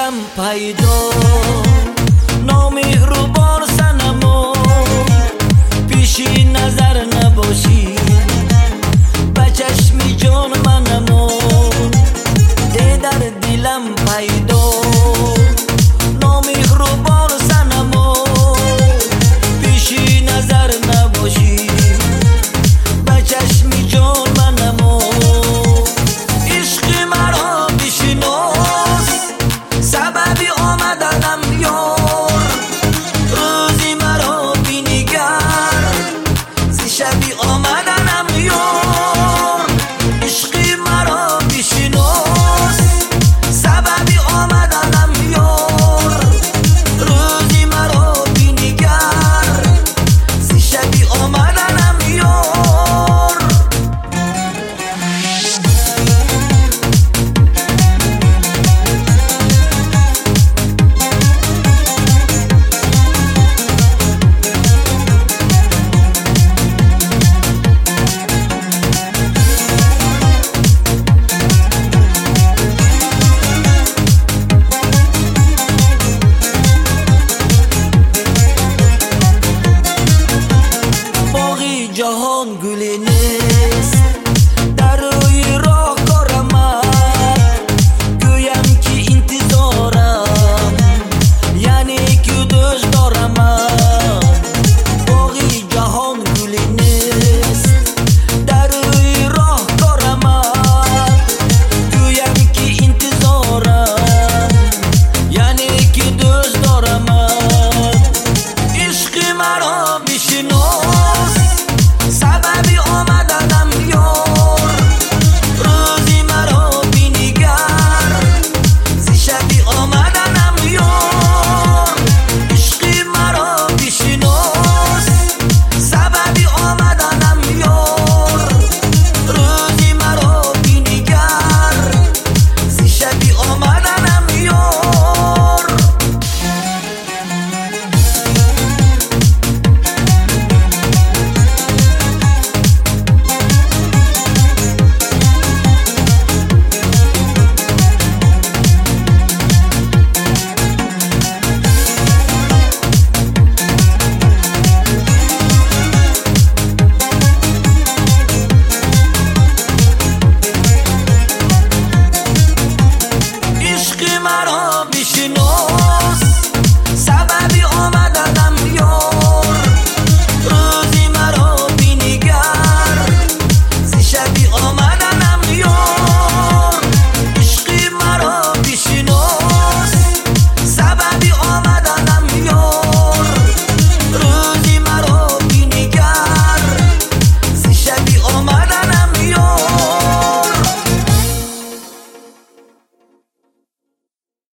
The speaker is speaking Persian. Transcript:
دیدم پیدا نامهربان صنما پیشی نظر نباشی به چشمی جان منما در دلم پیدا نامهربان صنما پیشی نظر نباشی به چشمی جان منما عشق مرا بشناس سببی آمدنم یار روزی مرا بینگر ز شبی آمدنم یار عشق مرا بشناس سببی آمدنم یار روزی مرا بینگر ز شبی آمدنم یار جهان گلی نیست در روی راه کارم گویم که انتظارم یعنی که دوست دارم باقی جهان گلی نیست در روی راه کارم گویم که انتظارم یعنی که دوست دارم عشق مرا بشناس سببی آمدنم یار روزی مرا بینگر ز شبی آمدنم یار عشق مرا بشناس سببی آمدنم یار روزی مرا بینگر ز شبی آمدنم یار عشق مرا بشناس